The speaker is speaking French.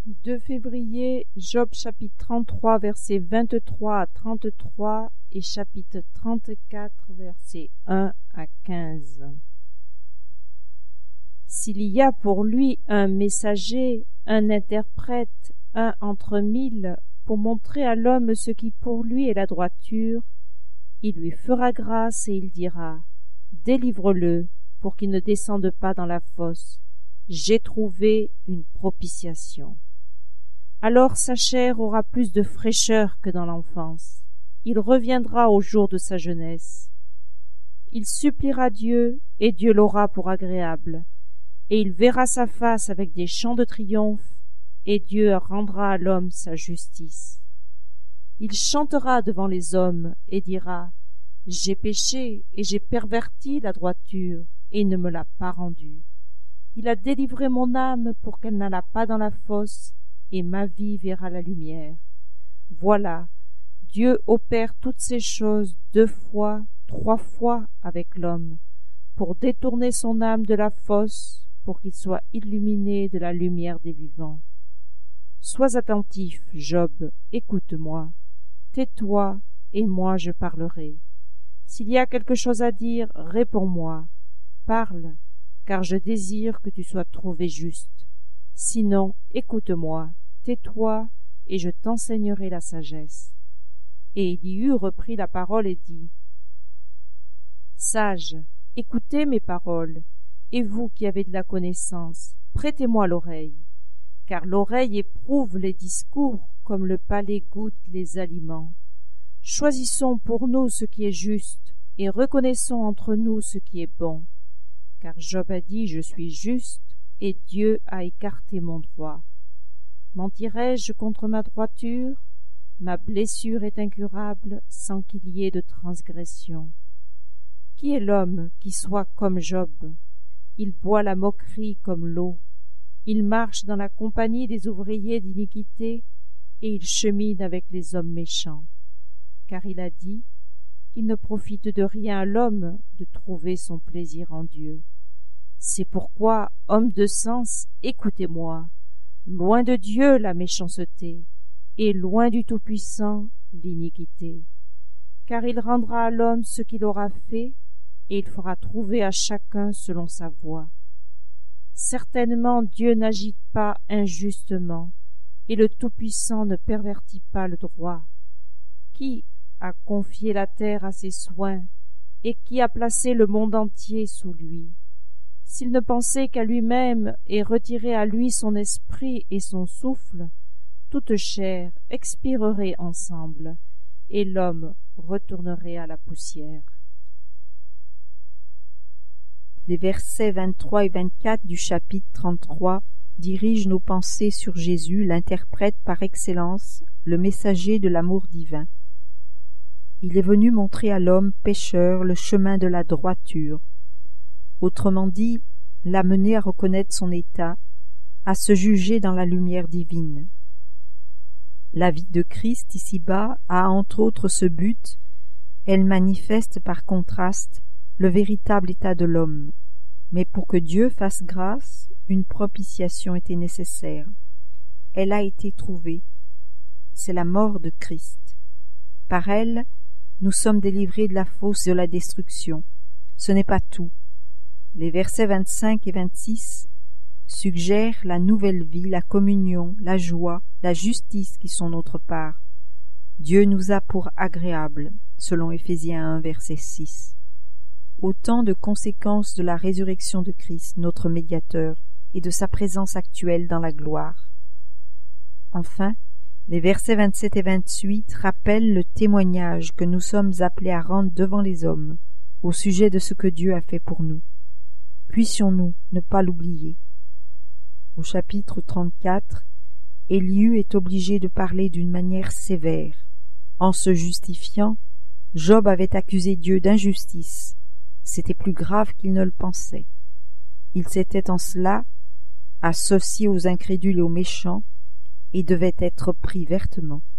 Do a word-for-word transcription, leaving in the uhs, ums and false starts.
deux février, Job chapitre trente-trois, versets vingt-trois à trente-trois et chapitre trente-quatre, versets un à quinze. S'il y a pour lui un messager, un interprète, un entre mille, pour montrer à l'homme ce qui pour lui est la droiture, il lui fera grâce et il dira « Délivre-le, pour qu'il ne descende pas dans la fosse. J'ai trouvé une propitiation. » Alors sa chair aura plus de fraîcheur que dans l'enfance. Il reviendra au jour de sa jeunesse. Il suppliera Dieu, et Dieu l'aura pour agréable. Et il verra sa face avec des chants de triomphe, et Dieu rendra à l'homme sa justice. Il chantera devant les hommes, et dira « J'ai péché, et j'ai perverti la droiture, et il ne me l'a pas rendue. Il a délivré mon âme pour qu'elle n'allât pas dans la fosse, et ma vie verra la lumière. Voilà, Dieu opère toutes ces choses deux fois, trois fois avec l'homme, pour détourner son âme de la fosse, pour qu'il soit illuminé de la lumière des vivants. Sois attentif, Job, écoute-moi. Tais-toi, et moi je parlerai. S'il y a quelque chose à dire, réponds-moi. Parle, car je désire que tu sois trouvé juste. Sinon, écoute-moi, tais-toi, et je t'enseignerai la sagesse. Et Élihu reprit la parole et dit « Sages, écoutez mes paroles, et vous qui avez de la connaissance, prêtez-moi l'oreille, car l'oreille éprouve les discours comme le palais goûte les aliments. Choisissons pour nous ce qui est juste, et reconnaissons entre nous ce qui est bon. Car Job a dit « Je suis juste », et Dieu a écarté mon droit. Mentirai-je contre ma droiture? Ma blessure est incurable sans qu'il y ait de transgression. Qui est l'homme qui soit comme Job? Il boit la moquerie comme l'eau. Il marche dans la compagnie des ouvriers d'iniquité, et il chemine avec les hommes méchants. Car il a dit, il ne profite de rien à l'homme de trouver son plaisir en Dieu. C'est pourquoi, hommes de sens, écoutez-moi. Loin de Dieu la méchanceté, et loin du Tout-Puissant l'iniquité. Car il rendra à l'homme ce qu'il aura fait, et il fera trouver à chacun selon sa voie. Certainement Dieu n'agit pas injustement, et le Tout-Puissant ne pervertit pas le droit. Qui a confié la terre à ses soins, et qui a placé le monde entier sous lui? S'il ne pensait qu'à lui-même et retirait à lui son esprit et son souffle, toute chair expirerait ensemble, et l'homme retournerait à la poussière. Les versets vingt-trois et vingt-quatre du chapitre trente-trois dirigent nos pensées sur Jésus, l'interprète par excellence, le messager de l'amour divin. Il est venu montrer à l'homme pécheur le chemin de la droiture, autrement dit, l'amener à reconnaître son état, à se juger dans la lumière divine. La vie de Christ ici-bas a entre autres ce but, elle manifeste par contraste le véritable état de l'homme. Mais pour que Dieu fasse grâce, une propitiation était nécessaire. Elle a été trouvée. C'est la mort de Christ. Par elle, nous sommes délivrés de la fosse de la destruction. Ce n'est pas tout. Les versets vingt-cinq et vingt-six suggèrent la nouvelle vie, la communion, la joie, la justice qui sont notre part. Dieu nous a pour agréables, selon Éphésiens un, verset six. Autant de conséquences de la résurrection de Christ, notre médiateur, et de sa présence actuelle dans la gloire. Enfin, les versets vingt-sept et vingt-huit rappellent le témoignage que nous sommes appelés à rendre devant les hommes, au sujet de ce que Dieu a fait pour nous. Puissions-nous ne pas l'oublier. Au chapitre trente-quatre, Élihu est obligé de parler d'une manière sévère. En se justifiant, Job avait accusé Dieu d'injustice. C'était plus grave qu'il ne le pensait. Il s'était en cela associé aux incrédules et aux méchants et devait être pris vertement.